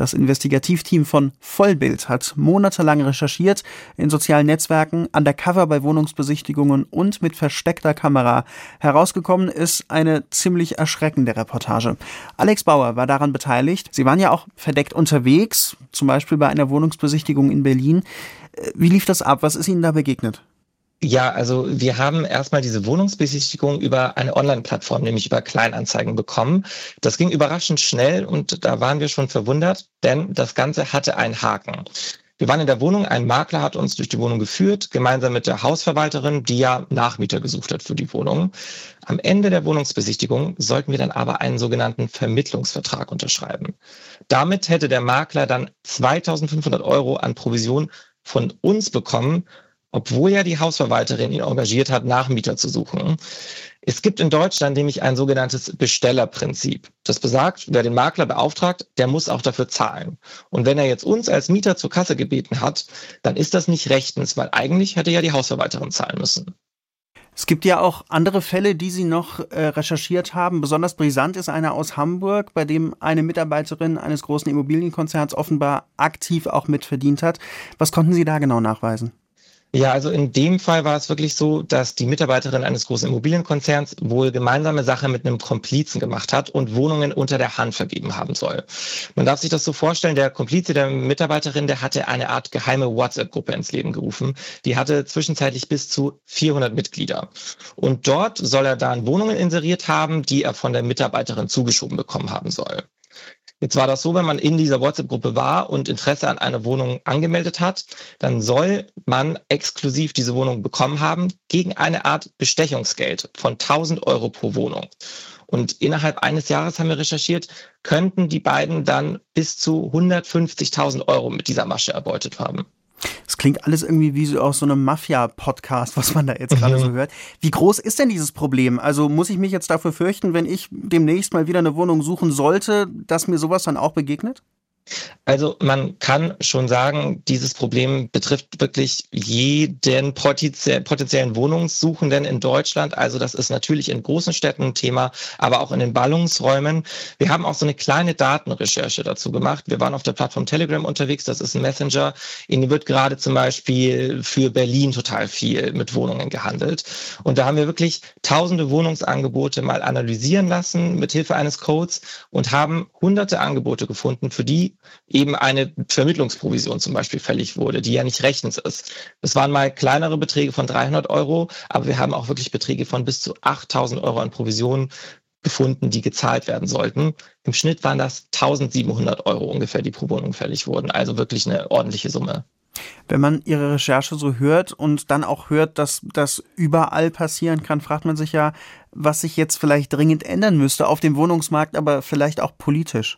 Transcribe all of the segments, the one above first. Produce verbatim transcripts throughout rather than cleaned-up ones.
Das Investigativteam von Vollbild hat monatelang recherchiert, in sozialen Netzwerken, undercover bei Wohnungsbesichtigungen und mit versteckter Kamera. Herausgekommen ist eine ziemlich erschreckende Reportage. Alex Bauer war daran beteiligt. Sie waren ja auch verdeckt unterwegs, zum Beispiel bei einer Wohnungsbesichtigung in Berlin. Wie lief das ab? Was ist Ihnen da begegnet? Ja, also wir haben erstmal diese Wohnungsbesichtigung über eine Online-Plattform, nämlich über Kleinanzeigen bekommen. Das ging überraschend schnell und da waren wir schon verwundert, denn das Ganze hatte einen Haken. Wir waren in der Wohnung, ein Makler hat uns durch die Wohnung geführt, gemeinsam mit der Hausverwalterin, die ja Nachmieter gesucht hat für die Wohnung. Am Ende der Wohnungsbesichtigung sollten wir dann aber einen sogenannten Vermittlungsvertrag unterschreiben. Damit hätte der Makler dann zweitausendfünfhundert Euro an Provision von uns bekommen, obwohl ja die Hausverwalterin ihn engagiert hat, Nachmieter zu suchen. Es gibt in Deutschland nämlich ein sogenanntes Bestellerprinzip. Das besagt, wer den Makler beauftragt, der muss auch dafür zahlen. Und wenn er jetzt uns als Mieter zur Kasse gebeten hat, dann ist das nicht rechtens, weil eigentlich hätte ja die Hausverwalterin zahlen müssen. Es gibt ja auch andere Fälle, die Sie noch äh, recherchiert haben. Besonders brisant ist einer aus Hamburg, bei dem eine Mitarbeiterin eines großen Immobilienkonzerns offenbar aktiv auch mitverdient hat. Was konnten Sie da genau nachweisen? Ja, also in dem Fall war es wirklich so, dass die Mitarbeiterin eines großen Immobilienkonzerns wohl gemeinsame Sache mit einem Komplizen gemacht hat und Wohnungen unter der Hand vergeben haben soll. Man darf sich das so vorstellen, der Komplize der Mitarbeiterin, der hatte eine Art geheime WhatsApp-Gruppe ins Leben gerufen. Die hatte zwischenzeitlich bis zu vierhundert Mitglieder. Und dort soll er dann Wohnungen inseriert haben, die er von der Mitarbeiterin zugeschoben bekommen haben soll. Jetzt war das so, wenn man in dieser WhatsApp-Gruppe war und Interesse an einer Wohnung angemeldet hat, dann soll man exklusiv diese Wohnung bekommen haben gegen eine Art Bestechungsgeld von tausend Euro pro Wohnung. Und innerhalb eines Jahres, haben wir recherchiert, könnten die beiden dann bis zu hundertfünfzigtausend Euro mit dieser Masche erbeutet haben. Das klingt alles irgendwie wie so aus so einem Mafia-Podcast, was man da jetzt gerade so hört. Wie groß ist denn dieses Problem? Also muss ich mich jetzt dafür fürchten, wenn ich demnächst mal wieder eine Wohnung suchen sollte, dass mir sowas dann auch begegnet? Also man kann schon sagen, dieses Problem betrifft wirklich jeden potenziellen Wohnungssuchenden in Deutschland. Also das ist natürlich in großen Städten ein Thema, aber auch in den Ballungsräumen. Wir haben auch so eine kleine Datenrecherche dazu gemacht. Wir waren auf der Plattform Telegram unterwegs, das ist ein Messenger. In dem wird gerade zum Beispiel für Berlin total viel mit Wohnungen gehandelt. Und da haben wir wirklich tausende Wohnungsangebote mal analysieren lassen mit Hilfe eines Codes und haben hunderte Angebote gefunden, für die eben eine Vermittlungsprovision zum Beispiel fällig wurde, die ja nicht rechtens ist. Das waren mal kleinere Beträge von dreihundert Euro, aber wir haben auch wirklich Beträge von bis zu achttausend Euro an Provisionen gefunden, die gezahlt werden sollten. Im Schnitt waren das eintausendsiebenhundert Euro ungefähr, die pro Wohnung fällig wurden. Also wirklich eine ordentliche Summe. Wenn man Ihre Recherche so hört und dann auch hört, dass das überall passieren kann, fragt man sich ja, was sich jetzt vielleicht dringend ändern müsste auf dem Wohnungsmarkt, aber vielleicht auch politisch.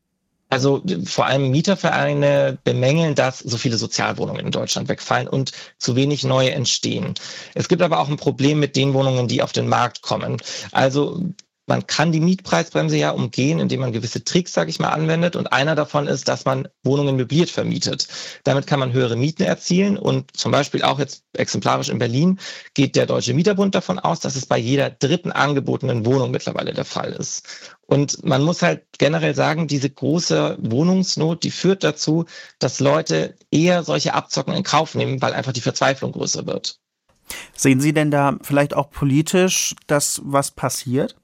Also vor allem Mietervereine bemängeln, dass so viele Sozialwohnungen in Deutschland wegfallen und zu wenig neue entstehen. Es gibt aber auch ein Problem mit den Wohnungen, die auf den Markt kommen. Also man kann die Mietpreisbremse ja umgehen, indem man gewisse Tricks, sage ich mal, anwendet. Und einer davon ist, dass man Wohnungen möbliert vermietet. Damit kann man höhere Mieten erzielen. Und zum Beispiel auch jetzt exemplarisch in Berlin geht der Deutsche Mieterbund davon aus, dass es bei jeder dritten angebotenen Wohnung mittlerweile der Fall ist. Und man muss halt generell sagen, diese große Wohnungsnot, die führt dazu, dass Leute eher solche Abzocken in Kauf nehmen, weil einfach die Verzweiflung größer wird. Sehen Sie denn da vielleicht auch politisch, dass was passiert?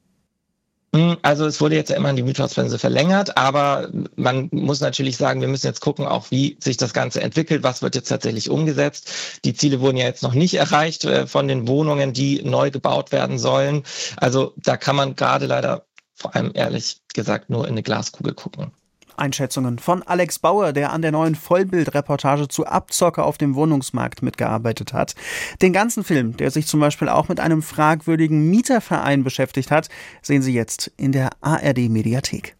Also es wurde jetzt ja immerhin die Mietpreisbremse verlängert, aber man muss natürlich sagen, wir müssen jetzt gucken, auch wie sich das Ganze entwickelt, was wird jetzt tatsächlich umgesetzt. Die Ziele wurden ja jetzt noch nicht erreicht äh, von den Wohnungen, die neu gebaut werden sollen. Also da kann man gerade leider vor allem ehrlich gesagt nur in eine Glaskugel gucken. Einschätzungen von Alex Bauer, der an der neuen Vollbild-Reportage zu Abzocke auf dem Wohnungsmarkt mitgearbeitet hat. Den ganzen Film, der sich zum Beispiel auch mit einem fragwürdigen Mieterverein beschäftigt hat, sehen Sie jetzt in der A R D-Mediathek.